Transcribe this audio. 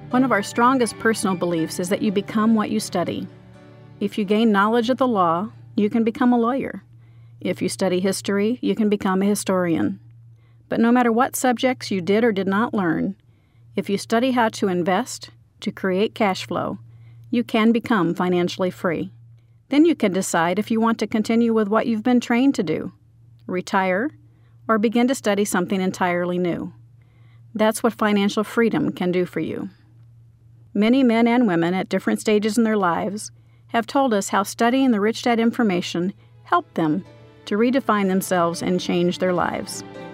One of our strongest personal beliefs is that you become what you study. If you gain knowledge of the law, you can become a lawyer. If you study history, you can become a historian. But no matter what subjects you did or did not learn, if you study how to invest, to create cash flow, you can become financially free. Then you can decide if you want to continue with what you've been trained to do, retire, or begin to study something entirely new. That's what financial freedom can do for you. Many men and women at different stages in their lives have told us how studying the Rich Dad information helped them to redefine themselves and change their lives.